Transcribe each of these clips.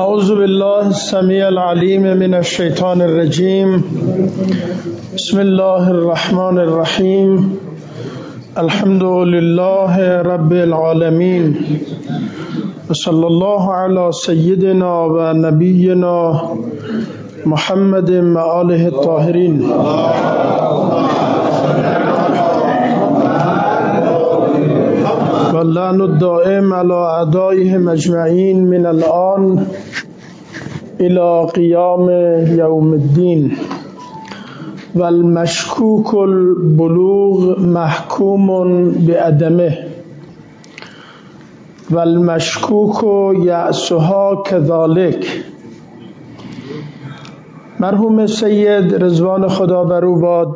اعوذ بالله السمیع العلیم من الشیطان الرجیم. بسم الله الرحمن الرحیم. الحمد لله رب العالمین و صلی الله علی سیدنا و نبینا محمد و آله الطاهرین. واللعن الدائم على أعدائهم أجمعين من الآن إلى قيام يوم الدين. والمشكوك البلوغ محكوم بعدمه والمشكوك يأسها كذلك. مرحوم سید رضوان خدا بر او باد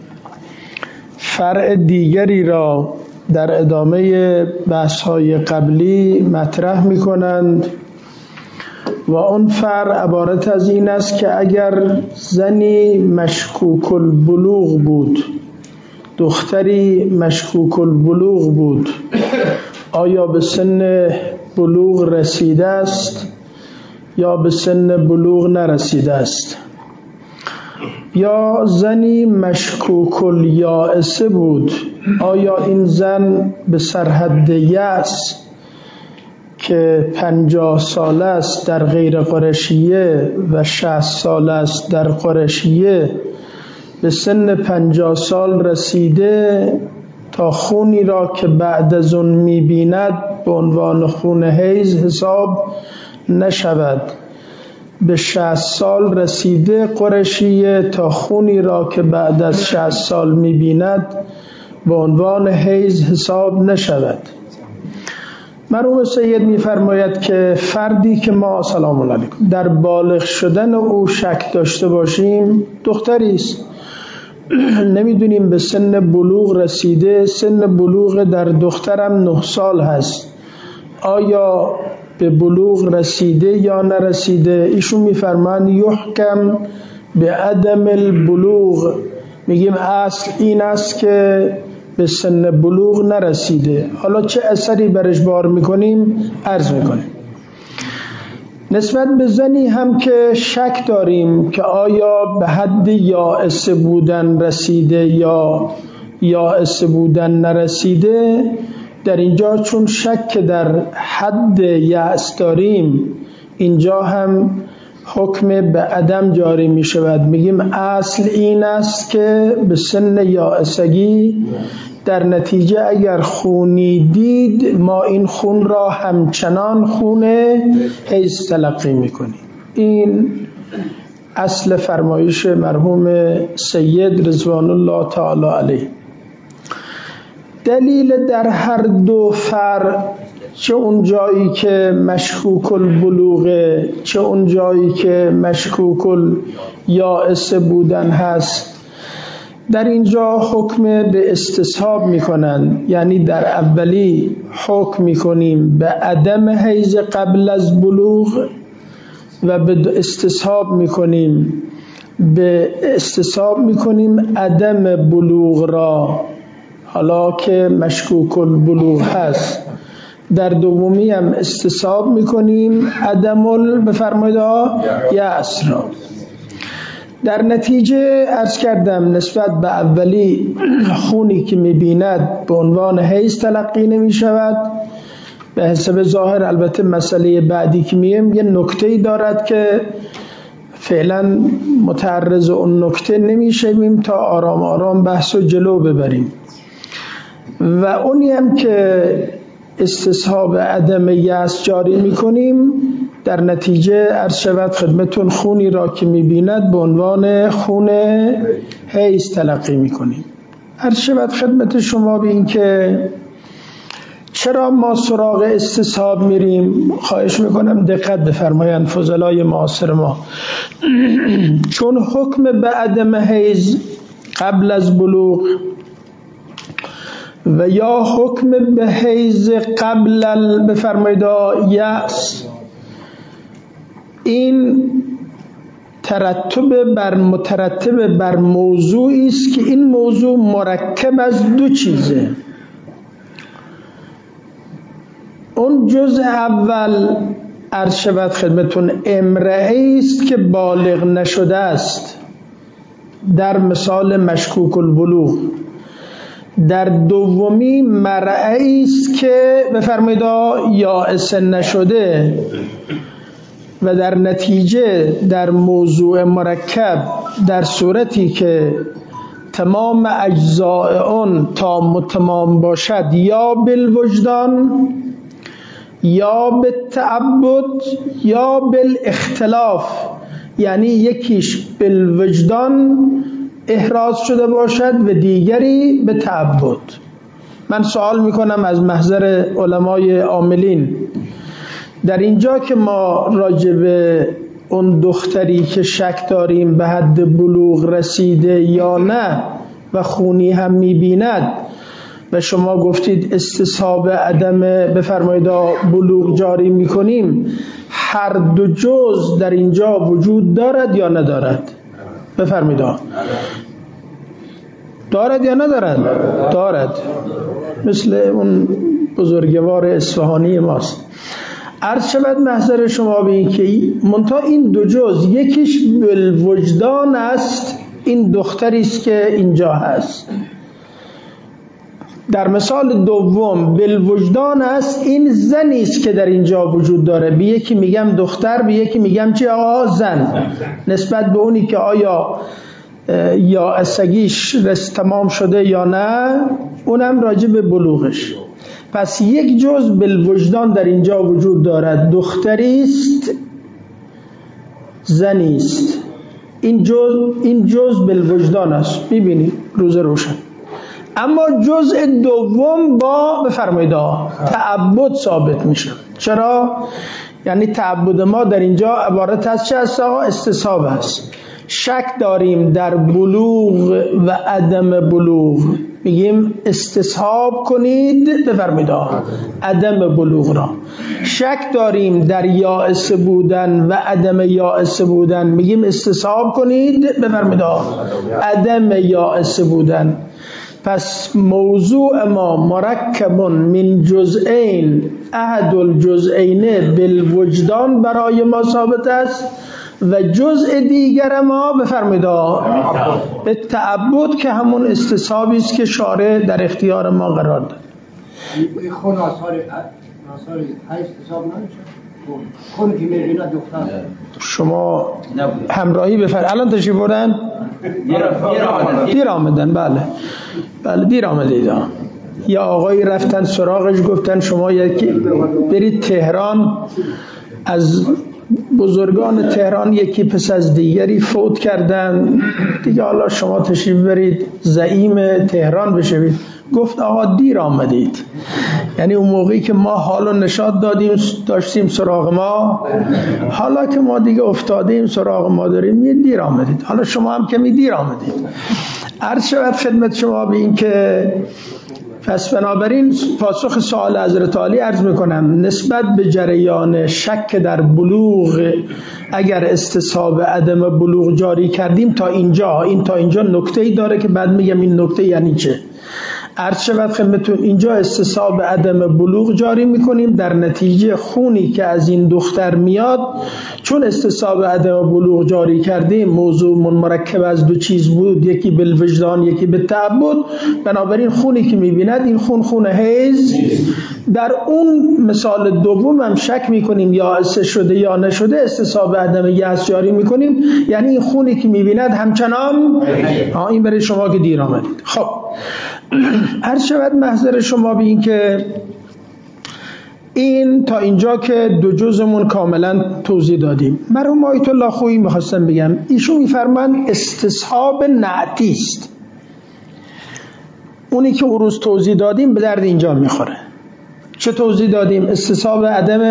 فرع دیگری را در ادامه بحث‌های قبلی مطرح می‌کنند و اون فرع عبارت از این است که اگر زنی مشکوک البلوغ بود، دختری مشکوک البلوغ بود، آیا به سن بلوغ رسیده است یا به سن بلوغ نرسیده است؟ یا زنی مشکوک الیائسه بود، آیا این زن به سرحد یأس که 50 ساله است در غیر قرشیه و 60 ساله است در قرشیه به سن 50 سال رسیده تا خونی را که بعد از اون می‌بیند به عنوان خون حیض حساب نشود، به 60 سال رسیده قرشیه تا خونی را که بعد از 60 سال می‌بیند به عنوان حیض حساب نشود؟ مرحوم سید می‌فرماید که فردی که ما سلام علیکم در بالغ شدن او شک داشته باشیم، دختری است، نمیدونیم به سن بلوغ رسیده، سن بلوغ در دخترم 9 سال هست، آیا به بلوغ رسیده یا نرسیده؟ ایشون می‌فرمایند یحکم به عدم البلوغ، میگیم اصل این است که به سن بلوغ نرسیده. حالا چه اثری برش بار میکنیم عرض میکنیم. نسبت به زنی هم که شک داریم که آیا به حد یائسه بودن رسیده یا یائسه بودن نرسیده، در اینجا چون شک در حد یأس داریم، اینجا هم حکم به عدم جاری می شود. میگیم اصل این است که به سن یائسگی در نتیجه اگر خونی دید ما این خون را همچنان خون حیض تلقی می کنیم. این اصل فرمایش مرحوم سید رضوان الله تعالی علیه. دلیل در هر دو فرع، چه اون جایی که مشکوک البلوغه چه اون جایی که مشکوک الیائسه بودن هست، در اینجا حکم به استصحاب میکنن، یعنی در اولی حکم میکنیم به عدم حیض قبل از بلوغ و به استصحاب میکنیم عدم بلوغ را، حالا که مشکوک البلوغ هست. در دومی هم استصحاب میکنیم عدم بفرمایید یأس را. در نتیجه عرض کردم نسبت به اولی خونی که میبیند به عنوان حیض تلقی نمیشود. به حسب ظاهر البته مسئله بعدی که میم یه نکته‌ای دارد که فعلا متعرض اون نکته نمیشیم تا آرام آرام بحث و جلو ببریم. و اونی هم که استصحاب عدم یأس جاری میکنیم، در نتیجه عرض شود خدمتون خونی را که میبیند به عنوان خون حیض تلقی میکنیم. عرض شود خدمت شما به این که چرا ما سراغ استصحاب میریم. خواهش میکنم دقت بفرمایند فضلای معاصر ما. چون حکم به عدم حیض قبل از بلوغ و یا حکم به حیض قبل بفرمایید یأس، این مترتب بر موضوعی است که این موضوع مرکب از دو چیزه. اون جزء اول عرض شود خدمتون امرئه است که بالغ نشده است در مثال مشکوک البلوغ. در دومی مرعی است که بفرمایید یائس نشده و در نتیجه در موضوع مرکب در صورتی که تمام اجزاء اون تام و تمام باشد یا بالوجدان یا بالتعبد یا بالاختلاف، یعنی یکیش بالوجدان احراز شده باشد و دیگری به تعبد. من سوال میکنم از محضر علمای عاملین، در اینجا که ما راجع به اون دختری که شک داریم به حد بلوغ رسیده یا نه و خونی هم میبیند و شما گفتید استصحاب عدم بفرمایید بلوغ جاری میکنیم، هر دو جز در اینجا وجود دارد یا ندارد؟ بفرمایید. دارد یا ندارد؟ دارد. مثل اون بزرگوار اصفهانی ماست. عرض شود محضر شما به این که منتها این دو جز یکیش بالوجدان است، این دختری است که اینجا هست. در مثال دوم بالوجدان است، این زنی است که در اینجا وجود داره. به یکی میگم دختر، به یکی میگم چی؟ آقا زن. نسبت به اونی که آیا یا اسگیش تمام شده یا نه، اونم راجع به بلوغش. پس یک جز بالوجدان در اینجا وجود دارد، دختری است، زنی است. این جز بالوجدان است، میبینید روز روشن. اما جزء دوم با بفرمایید تعبد ثابت میشه. چرا؟ یعنی تعبد ما در اینجا عبارت از چه است؟ استصحاب است. شک داریم در بلوغ و عدم بلوغ، میگیم استصحاب کنید بفرمایید عدم بلوغ را. شک داریم در یائس بودن و عدم یائس بودن، میگیم استصحاب کنید بفرمایید عدم یائس بودن. پس موضوع ما مرکب من جزئین، احد الجزئین بالوجدان برای ما ثابت است و جزء دیگر ما بفرمایید به تعبد که همون استصحابی است که شارع در اختیار ما قرار داد. خون آثار استصحاب نمیشه؟ خون که میبینه دختر شما همراهی بفرمایید. الان تشریف بردن؟ دیر آمدن. بله دیر آمدید. یا آقایی رفتن سراغش گفتن شما یکی برید تهران، از بزرگان تهران یکی پس از دیگری فوت کردن دیگه، حالا شما تشریف برید زعیم تهران بشوید. گفت آقا دیر آمدید. یعنی اون موقعی که ما حال و نشاط داشتیم سراغ ما، حالا که ما دیگه افتادیم سراغ ما داریم، یه دیر آمدید. حالا شما هم کمی دیر آمدید. عرض شود خدمت شما به این که پس بنابراین پاسخ سوال حضرت عالی عرض میکنم نسبت به جریان شک در بلوغ، اگر استصحاب عدم بلوغ جاری کردیم تا اینجا نکته‌ای داره که بعد میگم این نکته یعنی چه. عرض شود خدمتتون اینجا استصحاب عدم بلوغ جاری میکنیم، در نتیجه خونی که از این دختر میاد، چون استصحاب عدم بلوغ جاری کردیم موضوع مرکب از دو چیز بود، یکی بالوجدان یکی بالتعبد، بنابراین خونی که میبیند این خون حیض. در اون مثال دوم هم شک میکنیم یا شده یا نشده، استصحاب عدم یأس جاری میکنیم، یعنی این خونی که میبیند همچنان این برای شما که دیر آمدید. خب عرض شود محضر شما به این که این تا اینجا که دو جزمون کاملا توضیح دادیم. مرحوم آیت الله خویی میخواستم بگم، ایشون میفرمان استصحاب نعتی است، اونی که اون روز توضیح دادیم به درد اینجا میخوره. چه توضیح دادیم؟ استصحاب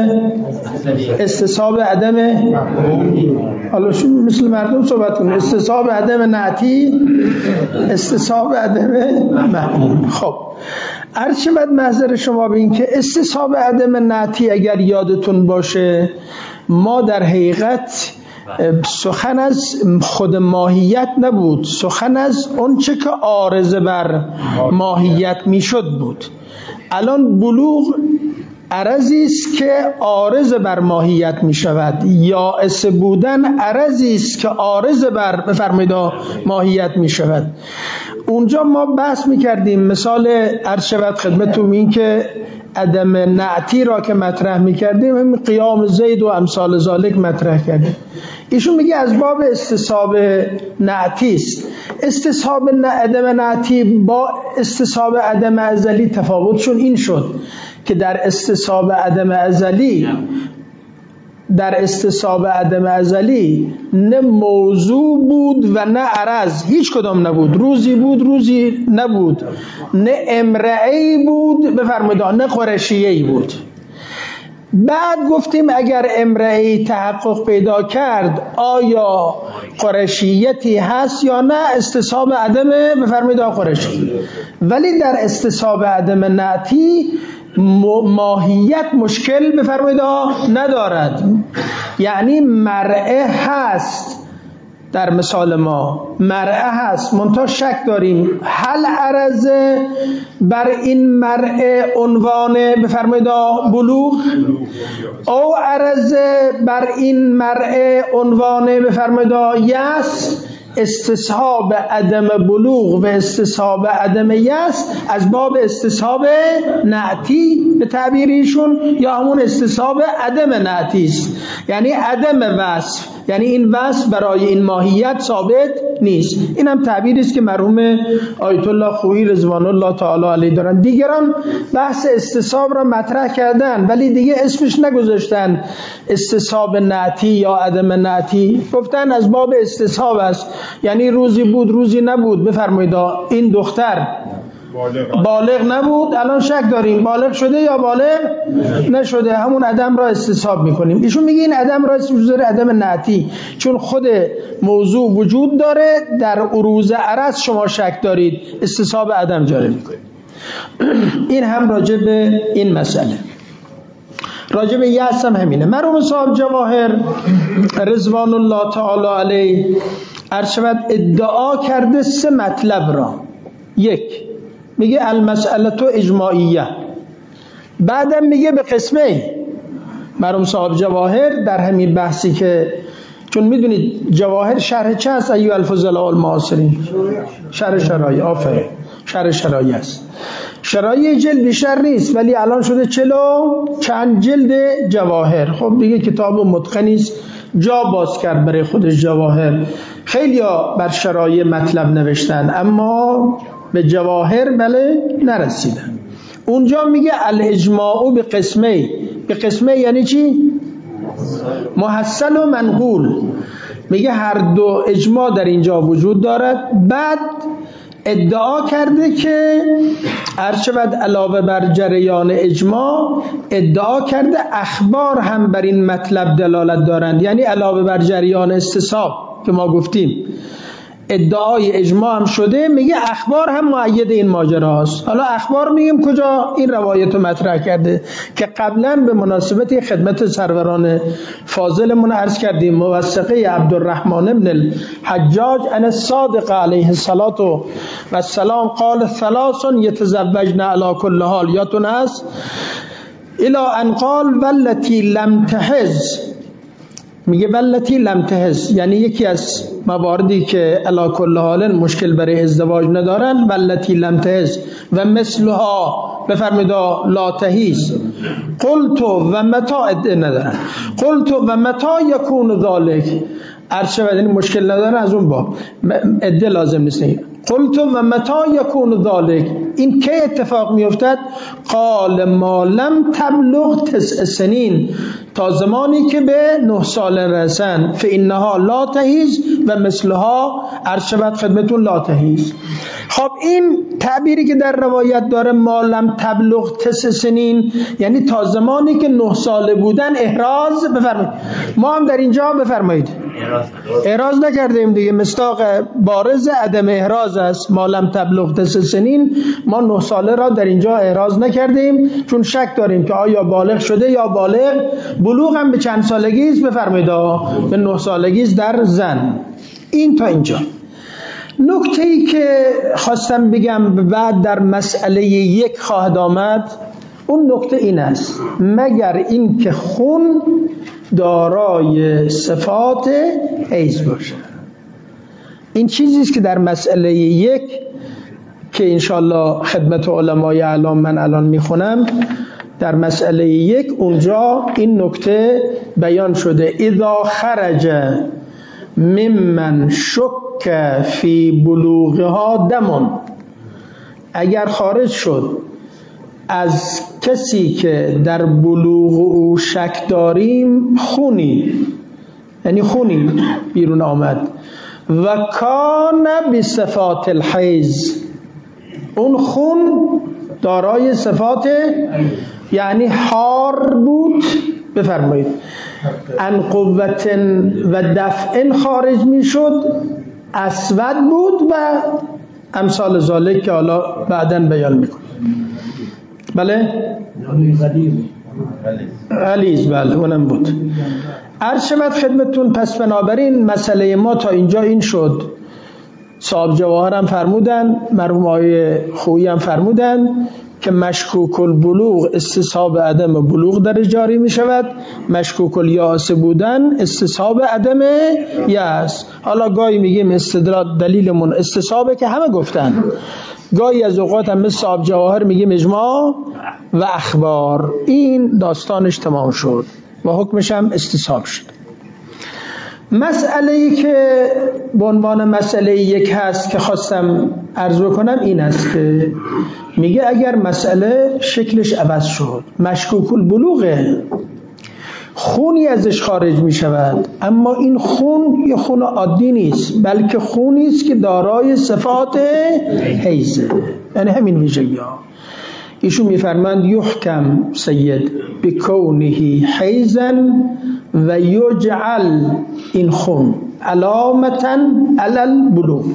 عدم حالا شو مثل مردم صحبت کنیم، استصحاب عدم نعتی، استصحاب عدم محمول. خب عرض شود محضر شما به این که استصحاب عدم نعتی اگر یادتون باشه، ما در حقیقت سخن از خود ماهیت نبود، سخن از اون چه که عارض بر ماهیت میشد بود. الان بلوغ عرضی است که عارض بر ماهیت می شود. یائس بودن عرضی است که عارض بر بفرمایید ماهیت می شود. اونجا ما بحث می کردیم، مثال عرض شود خدمتتون این که عدم نعتی را که مطرح می کردیم، همین قیام زید و امثال ذالک مطرح کردیم. ایشون میگه از باب استصحاب نعتی است. استصحاب عدم نعتی با استصحاب عدم ازلی تفاوتشون این شد که در استصحاب عدم ازلی نه موضوع بود و نه عرض، هیچ کدام نبود. روزی بود روزی نبود، نه امرئه‌ای بود بفرمایید نه قرشیه‌ای بود. بعد گفتیم اگر امرئه‌ای تحقق پیدا کرد آیا قرشیتی هست یا نه، استصحاب عدم بفرمایید قرشی. ولی در استصحاب عدم نعتی ماهیت مشکل بفرمایید ندارد. یعنی مرعه هست، در مثال ما مرعه هست، منتها شک داریم هل عرض بر این مرعه عنوان بفرمایید بلوغ او عرض بر این مرعه عنوان بفرمایید یأس. استصحاب عدم بلوغ و استصحاب عدم یأس از باب استصحاب نعتی به تعبیر ایشون یا همون استصحاب عدم نعتی است، یعنی عدم وصف، یعنی این وصف برای این ماهیت ثابت نیست. این هم تعبیری است که مرحوم آیت الله خویی رضوان الله تعالی علیه دارن. دیگران بحث استصحاب را مطرح کردن ولی دیگه اسمش نگذاشتن استصحاب نعتی یا عدم نعتی، گفتن از باب استصحاب است، یعنی روزی بود روزی نبود. بفرمایید این دختر بالغ نبود، الان شک داریم بالغ شده یا بالغ نشده، همون عدم را استصحاب میکنیم. ایشون میگه این عدم را استصحاب عدم نعتی، چون خود موضوع وجود داره، در عروض عرض شما شک دارید، استصحاب عدم جاری میکنیم. این هم راجع به این مسئله. راجع به یأس هم همینه. مرحوم صاحب جواهر رضوان الله تعالی علیه ارشد ادعا کرده سه مطلب را. یک میگه المسئله اجماعیه، بعدم میگه به قسمه. مرحوم صاحب جواهر در همین بحثی که چون میدونید جواهر شرح چه است ایها الفضلاء المعاصرین؟ شرح شرایع. آفرین، شرح شرایع است. شرایع جلد بیشتر نیست ولی الان شده 40 چند جلد جواهر. خب دیگه کتاب متقنی است، جا باز کرد برای خودش جواهر. خیلیا بر شرایع مطلب نوشتن اما به جواهر بله نرسیدن. اونجا میگه الاجماع به قسمه. به قسمه یعنی چی؟ محصل و منقول. میگه هر دو اجماع در اینجا وجود دارد. بعد ادعا کرده که ارشد علاوه بر جریان اجماع ادعا کرده اخبار هم بر این مطلب دلالت دارند، یعنی علاوه بر جریان استصحاب که ما گفتیم ادعای اجماع هم شده، میگه اخبار هم مؤید این ماجرا است. حالا اخبار میگیم کجا؟ این روایت رو مطرح کرده که قبلا به مناسبت خدمت سروران فاضلمون عرض کردیم. موثقه عبدالرحمن ابن الحجاج ان الصادق علیه السلام قال 3 یتزوجن علی کل حال، یادتون هست؟ الی ان قال والتی لم تحز. میگه والتی لم تحز یعنی یکی از مواردی که علی کل حال مشکل برای ازدواج ندارن، والتی لم تحز و مثلها بفرمایید لا تحیز. قلت و متا ندارن. قلت و متا یکون ذالک، ارشد این مشکل ندارن از اون باب عده لازم نیست. قلت و متا یکون ذالک، این که اتفاق میافتد؟ قال ما لم تبلغ 9 سنین، تا زمانی که به 9 سال رسن. فانها لا تحیز و مثلها ارشد خدمتون لا تحیز. خب این تعبیری که در روایت داره ما لم تبلغ 9 سنین یعنی تا زمانی که 9 ساله بودن احراز بفرمایید. ما هم در اینجا بفرمایید احراز نکردیم دیگه، مصداق بارز عدم احراز است. ما لم تبلغ 9 سنین، ما 9 ساله را در اینجا احراز نکردیم چون شک داریم که آیا بالغ شده یا بالغ. بلوغ هم به چند سالگی است؟ بفرمایید به 9 سالگی است در زن. این تا اینجا. نکته‌ای که خواستم بگم بعد در مسئله 1 خواهد آمد اون نکته این است مگر این که خون دارای صفات حیض باشه. این چیزی است که در مسئله 1 که انشالله خدمت علمای اعلام من الان میخونم، در مسئله 1 اونجا این نکته بیان شده: اذا خرج ممن شک فی بلوغها دم، اگر خارج شد از کسی که در بلوغ او شک داریم خونی، یعنی خونی بیرون آمد، و کان بصفات الحیض، اون خون دارای صفات یعنی حار بود، بفرمایید ان قوت و دفع خارج می شد، اسود بود و امثال ذالک که حالا بعداً بیان میکنم. بله؟ غلیظ، بله اونم بود. عرض شود خدمتون. پس بنابراین مسئله ما تا اینجا این شد. صاحب جواهر هم فرمودن، مرحوم آقای خویی هم فرمودن که مشکوک البلوغ استصحاب عدم بلوغ در جاری می شود، مشکوک الیاس بودن استصحاب عدم یأس. حالا گاهی میگیم استدلال دلیلمون استصحابه که همه گفتن، گاهی از اوقات هم مثل صاحب جواهر میگیم اجماع و اخبار. این داستانش تمام شد و حکمش هم استصحاب شد. مسئله‌ای که به عنوان مسئله 1 هست که خواستم عرض کنم این است که میگه اگر مسئله شکلش عوض شد، مشکوک البلوغه، خونی ازش خارج می شود، اما این خون یه خون عادی نیست، بلکه خونی است که دارای صفات حیضه، یعنی همین ویژگی ها. ایشون میفرماند یحکم سید بکونه حیضا و یجعل، این خون علامتا علی البلوغ،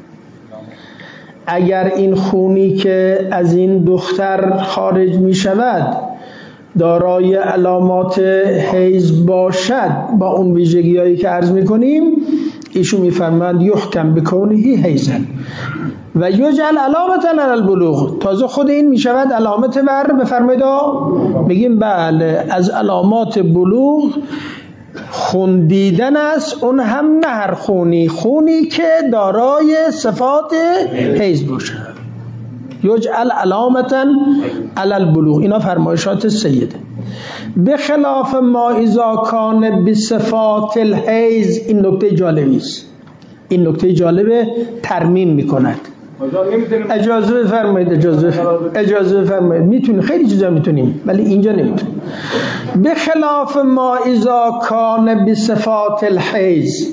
اگر این خونی که از این دختر خارج می شود دارای علامات حیض باشد با اون ویژگی هایی که عرض می کنیم، ایشون میفرماند یحکم بکونه حیضا و یجعل علامتا علی البلوغ، تازه خود این می شود علامت بر، بفرمایید بگیم بله از علامات بلوغ خون دیدن است، اون هم نه هر خونی، خونی که دارای صفات حیض باشد. یجعل علامتا علی البلوغ، اینا فرمایشات سیده. بخلاف ما اذا کان بصفات الحیض، این نکته جالبی است، این نکته جالبه ترمیم میکند. اجازه بفرمایید، اجازه بفرمایید، میتونیم خیلی چیزا میتونیم ولی اینجا نمیتونیم. بخلاف ما اذا کان بصفات الحیض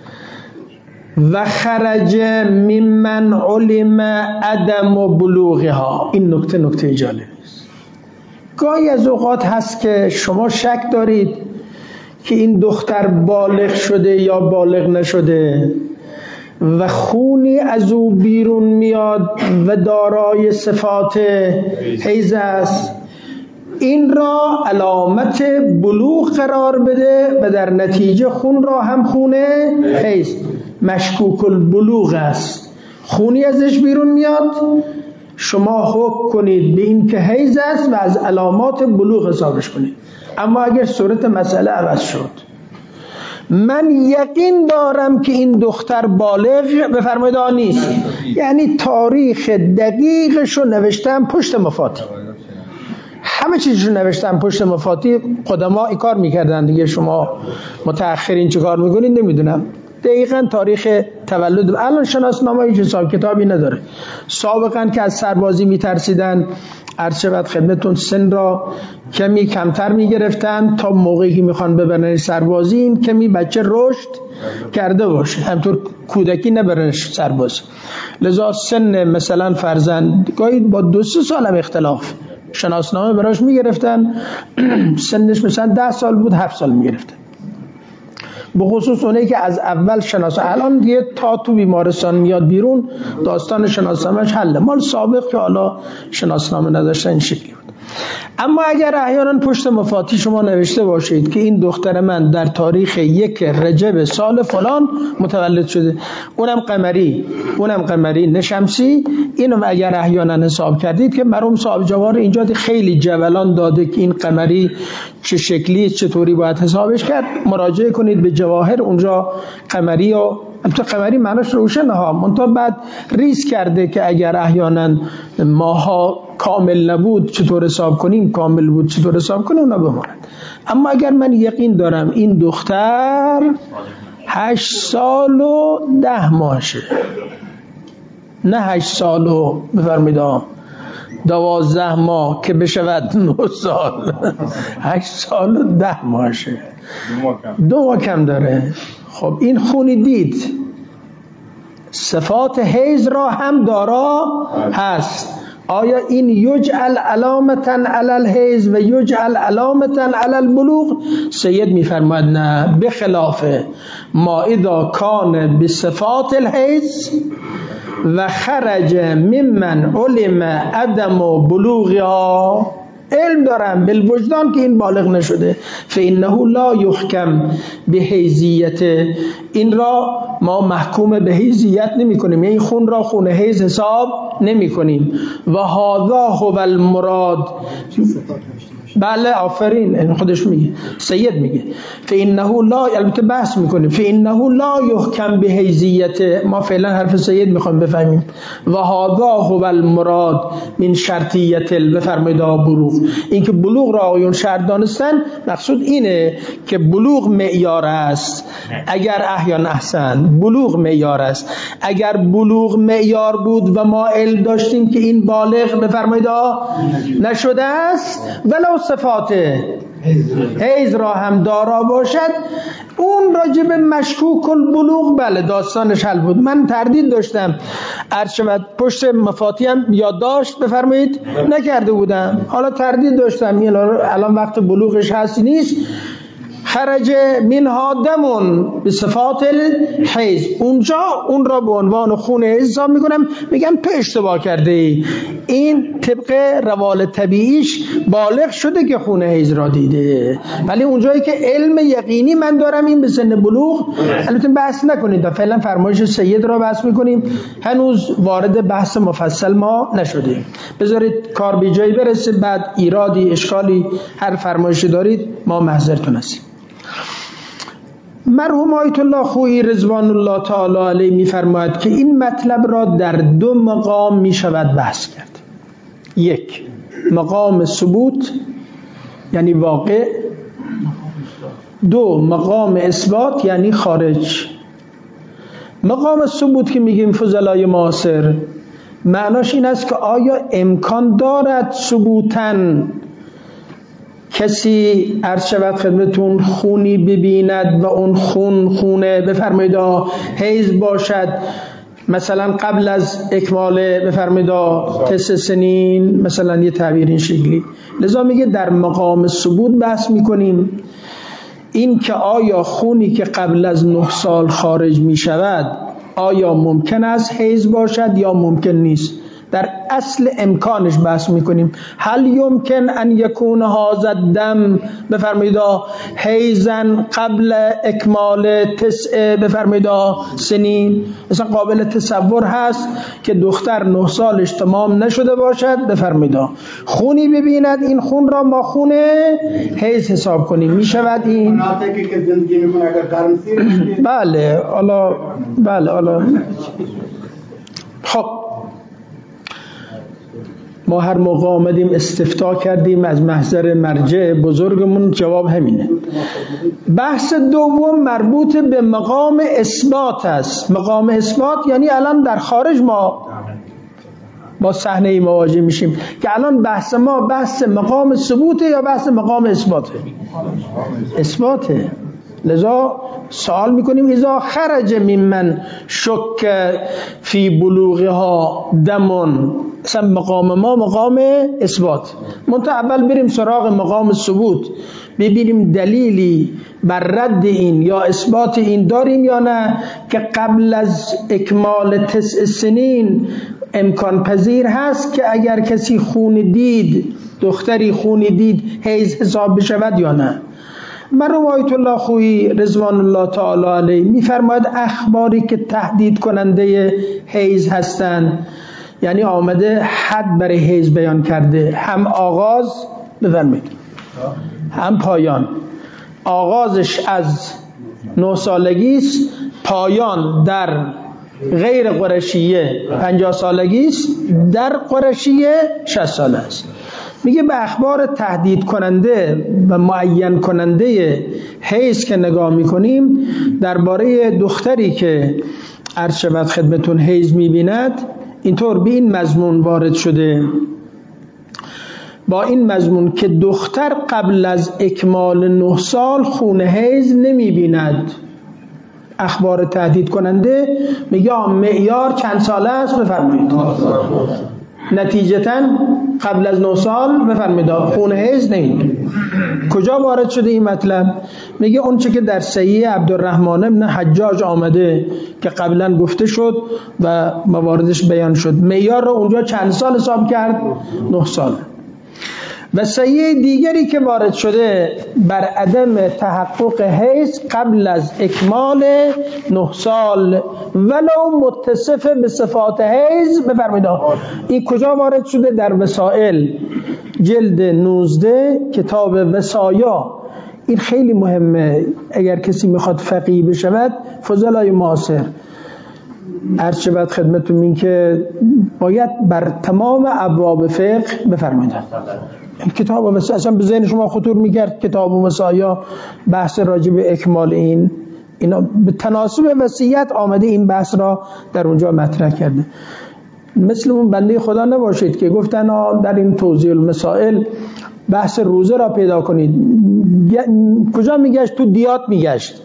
و خرج ممن علم عدم بلوغها، این نکته جالبی است. گاهی از اوقات هست که شما شک دارید که این دختر بالغ شده یا بالغ نشده و خونی از او بیرون میاد و دارای صفات حیض است، این را علامت بلوغ قرار بده و در نتیجه خون را هم خون حیض، مشکوک البلوغ است، خونی ازش بیرون میاد، شما حکم کنید به این که حیض است و از علامات بلوغ حسابش کنید. اما اگر صورت مسئله عوض شد، من یقین دارم که این دختر بالغ، بفرمایید نیست، یعنی تاریخ دقیقشو نوشتم پشت مفاتی، همه چیزشو نوشتم پشت مفاتی. قدما این کار میکردن دیگه، شما متأخرین چه کار میکنید نمیدونم، دقیقاً تاریخ تولد. الان شناسنامه هیچ حساب کتابی نداره. سابقاً که از سربازی میترسیدن، عرض شود خدمتون سن را کمی کمتر میگرفتن تا موقعی که میخوان ببرن سربازی این کمی بچه رشد کرده باشه، همطور کودکی نبرنش سربازی. لذا سن مثلا فرزند گاهی با 2-3 سال هم اختلاف، شناسنامه براش میگرفتن، سنش مثلا 10 سال بود 7 سال میگرفتن. به خصوص اونایی که از اول شناسنامه، الان دیگه تا تو بیمارستان میاد بیرون داستان شناسنامه‌اش حله، مال سابق که حالا شناسنامه نداشتن این شکلی بود. اما اگر احیانا پشت مفاتی شما نوشته باشید که این دختر من در تاریخ 1 رجب سال فلان متولد شده، اونم قمری نه شمسی، اینم اگر احیانا حساب کردید که مرحوم صاحب جواهر اینجا خیلی جولان داده که این قمری چه شکلی چطوری باید حسابش کرد، مراجعه کنید به جواهر، اونجا قمری و البته قمری معناش روشنه ها، منتها بعد ریز کرده که اگر احیانا ماها کامل نبود چطور حساب کنیم، کامل بود چطور حساب کنیم، اونا بماند. اما اگر من یقین دارم این دختر 8 سال و 10 ماهشه، نه 8 سال و بفرمایید 12 ماه که بشود 9 سال 8 سال و 10 ماهشه، 2 ماه کم داره. خب این خونی دید صفات حیض را هم دارا هست. آیا این یجعل علامتا علی الحیض و یجعل علامتا علی البلوغ؟ سید میفرماید نه، بخلاف ما اذا کان بصفات الحیض و خرج ممن علم عدم بلوغها، علم دارم بالوجدان که این بالغ نشده، فانه لا یحکم به حیضیت، این را ما محکوم به حیضیت نمی کنیم، این خون را خون حیض حساب نمی کنیم. و هذا هو المراد. بله آفرین، این خودش میگه، سید میگه فانه لا، البته بحث میکنیم فانه لا یحکم به حیضیت، ما فعلا حرف سید میخوایم بفهمیم. و هذا هو المراد من شرطیت بفرمایید بلوغ، این که بلوغ را آقایون شرط دانستن، مقصود اینه که بلوغ معیار است. اگر احیان احسن بلوغ معیار است، اگر بلوغ معیار بود و ما علم داشتیم که این بالغ بفرمایید نشده است، ولو صفات حیض را هم دارا باشد، اون راجب مشکوک البلوغ بله داستانش حل بود. من تردید داشتم، ارشد پشت مفاتی هم یادداشت بفرمایید نکرده بودم، حالا تردید داشتم الان وقت بلوغش هست نیست. خرج منها دمون به صفات الحیض، اونجا اون را به عنوان خون حیض حساب میکنم، میگم تو اشتباه کرده ای، این طبق روال طبیعیش بالغ شده که خون حیض را دیده، ولی اونجایی که علم یقینی من دارم این به سن بلوغ، البته بحث نکنید، فعلا فرمایش سید را بحث میکنیم، هنوز وارد بحث مفصل ما نشدیم، بذارید کار به جایی برسه، بعد ایرادی اشکالی هر فرمایشی دارید ما محضرتون هستیم. مرحوم آیت الله خویی رضوان الله تعالی علیه می‌فرماید که این مطلب را در 2 مقام می‌شود بحث کرد. 1 مقام ثبوت یعنی واقع، 2 مقام اثبات یعنی خارج. مقام ثبوت که میگیم فضلای معاصر، معناش این است که آیا امکان دارد ثبوتاً کسی عرض شود خدمتون خونی ببیند و اون خونه بفرمایید حیض باشد، مثلا قبل از اکمال بفرمایید 9 سنین، مثلا یه تعبیر این شکلی. لذا میگه در مقام ثبوت بحث میکنیم این که آیا خونی که قبل از 9 سال خارج میشود آیا ممکن است حیض باشد یا ممکن نیست. در اصل امکانش بحث میکنیم. هل یمکن ان یکون هذا الدم بفرمایید حیضا قبل اکمال 9 بفرمایید سنین، مثلا قابل تصور هست که دختر 9 سالش تمام نشده باشد بفرمایید خونی ببیند، این خون را ما خون حیض حساب کنیم، میشود این مناطقی که زندگی میکنه اگر گرم سیر بله حالا خب ما هر موقع آمدیم استفتاء کردیم از محضر مرجع بزرگمون، جواب همینه. بحث دوم مربوط به مقام اثبات است. مقام اثبات یعنی الان در خارج ما با صحنه مواجه میشیم که الان بحث ما بحث مقام ثبوته یا بحث مقام اثباته؟ اثباته. لذا سوال میکنیم اذا خرج ممن شک فی بلوغها دمون، مثلا مقام ما مقام اثبات، منتها اول بریم سراغ مقام ثبوت ببینیم دلیلی بر رد این یا اثبات این داریم یا نه که قبل از اکمال 9 سنین امکان پذیر هست که اگر کسی خون دید، دختری خون دید، حیض حساب بشود یا نه؟ مرحوم آیت الله خویی رضوان الله تعالی علیه میفرماید اخباری که تهدید کننده حیض هستند، یعنی آمده حد برای حیض بیان کرده، هم آغاز بفرمایید هم پایان. آغازش از 9 سالگی است، پایان در غیر قرشیه 50 سالگی است، در قرشیه 60 ساله است. میگه به اخبار تهدید کننده و معین کننده حیض که نگاه میکنیم، درباره دختری که عرض شود خدمتون حیض میبیند، اینطور به این مضمون وارد شده، با این مضمون که دختر قبل از اکمال 9 سال خون حیض نمیبیند. اخبار تهدید کننده میگه معیار چند ساله است؟ بفرمایید. نتیجتاً قبل از 9 سال بفرمایید خون حیض نمیبیند. کجا وارد شده این مطلب؟ میگه اون چه که در صحیح عبدالرحمن بن حجاج آمده که قبلا گفته شد و مواردش بیان شد، معیار رو اونجا چند سال حساب کرد؟ 9 سال. و صحیح دیگری که وارد شده بر عدم تحقق حیض قبل از اکمال 9 سال ولو متصف به صفات حیض. بفرمایید این کجا وارد شده؟ در وسائل جلد 19 کتاب وصایا. این خیلی مهمه اگر کسی میخواد فقیه بشود. فضلای معاصر عرض شود خدمتتون این که باید بر تمام ابواب فقه بفرمایید. کتاب وصایا اصلا به ذهن شما خطور میکرد کتاب وصایا بحث راجع به اکمال اینا به تناسب وصیت آمده، این بحث را در اونجا مطرح کرده. مثل اون بنده خدا نباشید که گفتن در این توضیح المسائل بحث روزه را پیدا کنید. کجا میگشت؟ تو دیات میگشت.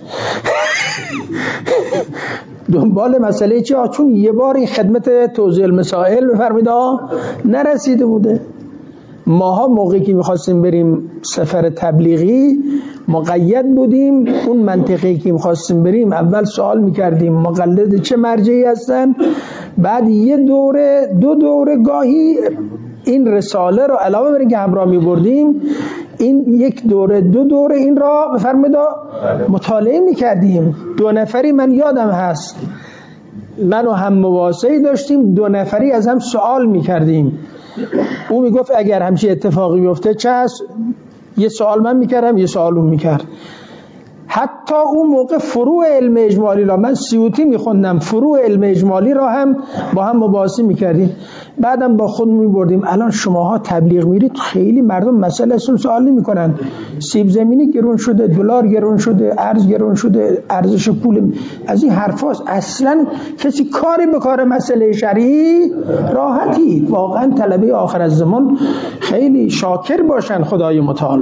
دنبال مسئله چی؟ چون یه بار این خدمت توضیح المسائل بفرمایید نرسیده بوده. ماها موقعی که میخواستیم بریم سفر تبلیغی مقید بودیم. اون منطقه‌ای که میخواستیم بریم اول سوال میکردیم مقلد چه مرجعی هستن، بعد یه دوره 2 دوره گاهی این رساله رو علاوه بر اینکه همراه میبردیم، این 1 دوره 2 دوره این را بفرمایید مطالعه میکردیم. 2 نفری من یادم هست، من و هم مواسعی داشتیم، 2 نفری از هم سوال میکردیم. او میگفت اگر همچین اتفاقی بیفته چه هست؟ یه سوال من میکردم، یه سوال اون میکرد. حتی اون موقع فروع علم اجمالی را من سیوطی میخوندم، فروع علم اجمالی را هم با هم مباحثه میکردیم. بعدم با خود میبردیم الان شماها تبلیغ میرید خیلی مردم مسئله اصلا سوال نمیکنن. سیب زمینی گرون شده، دلار گرون شده، ارز گرون شده، ارزش پول از این حرفاست. اصلا کسی کاری به کار مسئله شرعی راحتی. واقعا طلبه آخر الزمان خیلی شاکر باشن خدای متعال.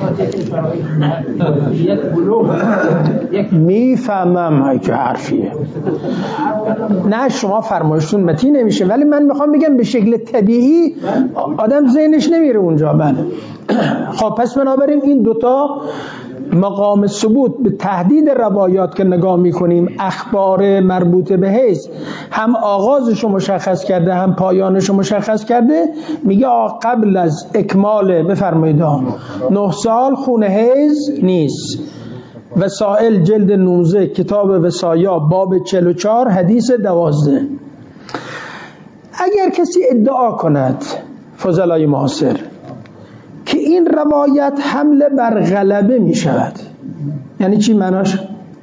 میفهمم که حرفیه، نه شما فرمایشتون متین نمیشه، ولی من میخوام بگم به شکل طبیعی آدم ذهنش نمیره اونجا. بله خب پس بنابراین این 2 تا مقام ثبوت به تهدید روایات که نگاه میکنیم، اخبار مربوط به حیض هم آغازش رو مشخص کرده هم پایانش رو مشخص کرده. میگه قبل از اکمال بفرمایید 9 سال خون حیض نیست. وسائل جلد 19 کتاب وصایا باب 44 حدیث 12. اگر کسی ادعا کند فضلای معاصر که این روایت حمله بر غلبه می شود، یعنی چی معناش؟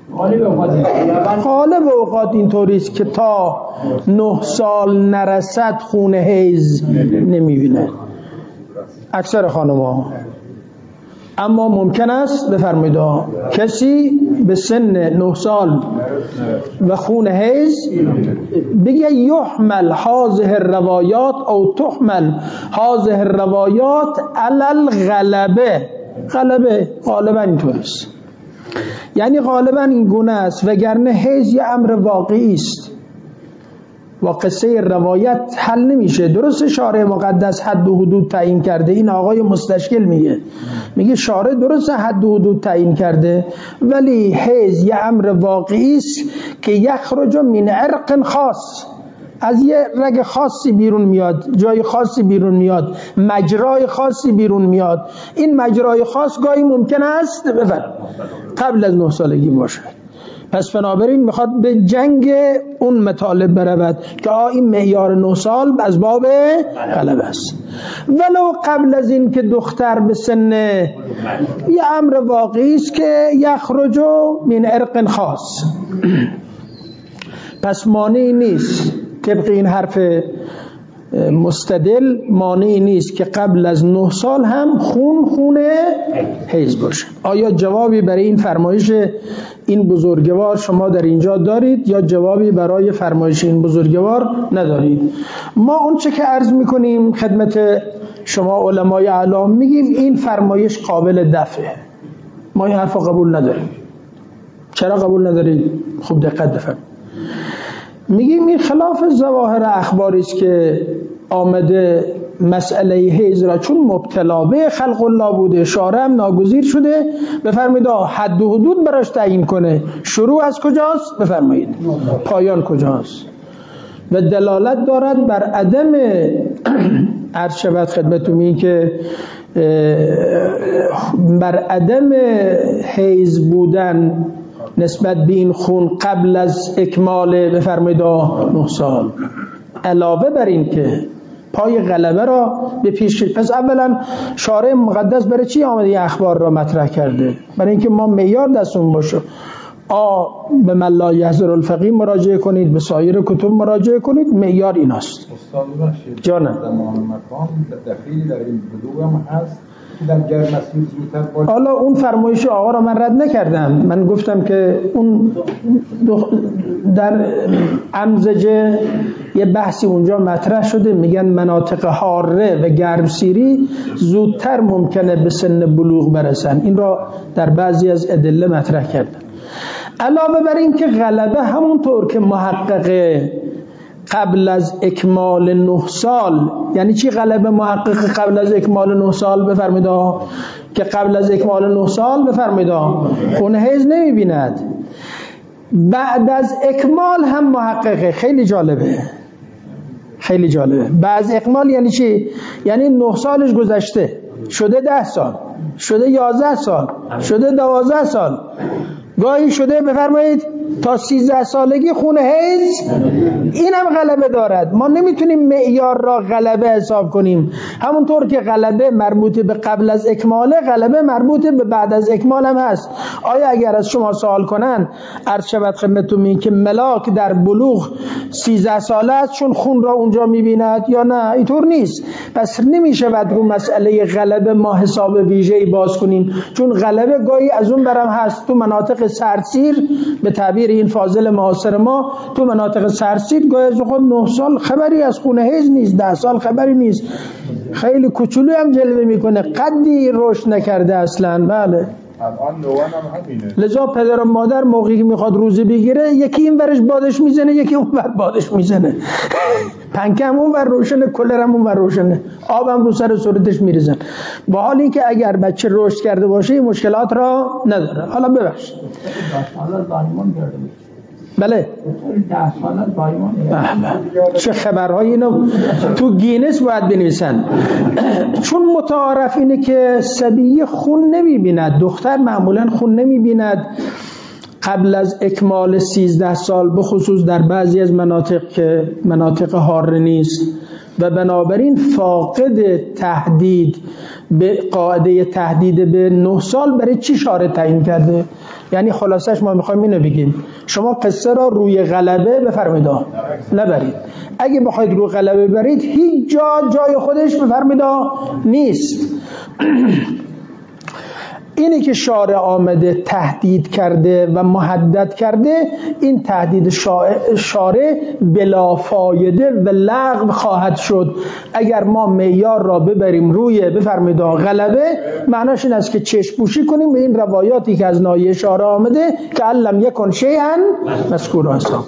غالب اوقات اینطوریست که تا 9 سال نرسد خون حیض نمی بینه اکثر خانم‌ها. اما ممکن است بفرمایید کسی به سن 9 سال و خون حیض بگه یحمل هذه الروایات او تحمل هذه الروایات علی الغلبه. غالبا اینطور است، یعنی غالبا این گونه است، وگرنه حیض یه امر واقعی است و قصه روایت حل نمیشه. درست شارع مقدس حد و حدود تعیین کرده، این آقای مستشکل میگه شارع درست حد و حدود تعیین کرده، ولی حیض یه امر واقعی است که یخرج من عرق خاص، از یه رگ خاصی بیرون میاد، جای خاصی بیرون میاد، مجرای خاصی بیرون میاد. این مجرای خاص گاهی ممکن است قبل از 9 سالگی باشه. پس بنابراین میخواد به جنگ اون مطالب برود که این معیار 9 سال از باب غلبه است. ولو قبل از این که دختر به سن، یه امر واقعی است که یخرجو من عرق خاص، پس مانعی نیست طبق این حرف مستدل، مانعی نیست که قبل از 9 سال هم خون حیض باشه. آیا جوابی برای این فرمایش این بزرگوار شما در اینجا دارید یا جوابی برای فرمایش این بزرگوار ندارید؟ ما اون چه که عرض میکنیم خدمت شما علمای اعلام میگیم این فرمایش قابل دفعه، ما این حرف قبول نداریم. چرا قبول ندارید؟ خوب دقت بفرمایید. میگیم این خلاف ظواهر اخباری است که آمده مسئله حیض را چون مبتلا به خلق الله بوده، شارع هم ناگزیر شده بفرمایید حد و حدود براش تعیین کنه. شروع از کجاست؟ بفرمایید پایان کجاست؟ و دلالت دارد بر عدم عرض شود خدمتتون این که بر عدم حیض بودن نسبت به این خون قبل از اکمال بفرمایید 9 سال، علاوه بر این که پای غلبه را به پیش. پس اولا شارع مقدس برای چی آمده این اخبار را مطرح کرده؟ برای اینکه ما معیار دستون باشه. به من لا یحضر الفقیه مراجعه کنید، به سایر کتب مراجعه کنید، معیار ایناست. استاد بخشید جانم زمان مکان دخیلی در این بلوغ هم هست در جای مسئول زودتر باشه. حالا اون فرمایش آقا را من رد نکردم، من گفتم که اون در امزجه یه بحثی اونجا مطرح شده، میگن مناطق حاره و گرمسیری زودتر ممکنه به سن بلوغ برسن. این را در بعضی از ادله مطرح کردن. علاوه بر این که غلبه همونطور که محققه قبل از اکمال 9 سال، یعنی چی غلبه محقق قبل از اکمال 9 سال؟ بفرمایید که قبل از اکمال 9 سال بفرمایید خون حیض نمیبیند، بعد از اکمال هم محققه. خیلی جالبه، خیلی جالبه. بعد از اکمال یعنی چی؟ یعنی 9 سالش گذشته، شده 10 سال، شده 11 سال، شده 12 سال، گاهی شده بفرمایید تا 13 سالگی خون حیض. این هم غلبه دارد. ما نمیتونیم معیار را غلبه حساب کنیم. همونطور که غلبه مربوط به قبل از اکماله، غلبه مربوط به بعد از اکمال هم هست. آیا اگر از شما سوال کنن عرض شود خدمتتون این که ملاک در بلوغ 13 ساله است چون خون را اونجا میبیند یا نه؟ اینطور نیست. پس نمیشود رو مسئله غلبه ما حساب ویژه‌ای باز کنیم، چون غلبه گاهی از اون برم هست تو مناطق سرسیر، به تعبیر این فاضل معاصر ما تو مناطق سرسیر گاهی از خود 9 سال خبری از خون حیض نیست، 10 سال خبری نیست، خیلی کوچولو هم جلوه میکنه، قدی رشد نکرده اصلا. بله الان نوان هم همینه. لذا پدر و مادر موقعی که میخواد روزه بگیره یکی این ورش بادش میزنه، یکی اون ور بادش میزنه، پنکه هم اون ور روشنه، کولر هم اون ور روشنه، آب هم رو سر صورتش میریزن، با حال اینکه اگر بچه رشد کرده باشه این مشکلات را نداره. حالا ببخشید بله 10 سال دایمان چه خبرهایی اینو تو گینس باید بنویسن. چون متعارف اینه که صبی خون نمیبیند، دختر معمولا خون نمیبیند قبل از اکمال 13 سال، به خصوص در بعضی از مناطق که مناطق حاره نیست، و بنابراین فاقد تهدید به قاعده تهدید به 9 سال برای چی شارع تعیین کرده؟ یعنی خلاصش ما میخوایم اینو بگیم شما قصه را روی غلبه بفرمایید نبرید. اگه بخواید روی غلبه برید هیچ جای خودش بفرمایید نیست. اینی که شارع آمده تهدید کرده و محدد کرده، این تهدید شارع بلا فایده و لغو خواهد شد. اگر ما معیار را ببریم روی بفرمایید غلبه، معناش این است که چشم پوشی کنیم به این روایاتی که از ناحیه شارع آمده که علم یکن شیئا مذکورا حساب.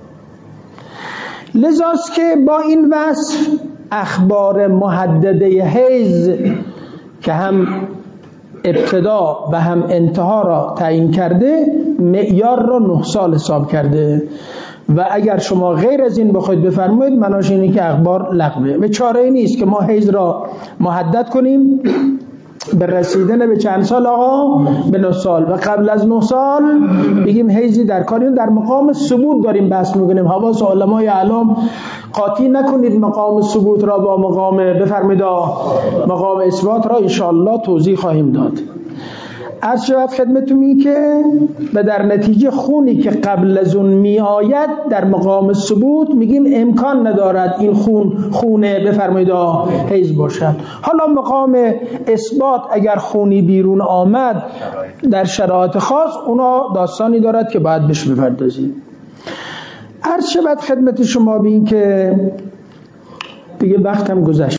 لذاست که با این وصف اخبار محدده حیض که هم ابتدا و هم انتها را تعیین کرده، معیار را 9 سال حساب کرده. و اگر شما غیر از این بخواید بفرمایید معناش اینه که اخبار لغوه و چاره‌ای نیست که ما حیض را محدد کنیم به رسیدن به چند سال آقا؟ به 9 سال و قبل از 9 سال بگیم حیضی در کاری. در مقام ثبوت داریم بحث میکنیم. حواس علمای اعلام قاطی نکنید مقام ثبوت را با مقام بفرمایید مقام اثبات را انشاءالله توضیح خواهیم داد. از شود خدمتون که و در نتیجه خونی که قبل از اون می آید در مقام ثبوت میگیم امکان ندارد این خونه بفرمایید حیض باشد. حالا مقام اثبات اگر خونی بیرون آمد در شرایط خاص اونا داستانی دارد که باید بهش بپردازیم. عرض شود خدمت شما بین که دیگه وقتم گذشت.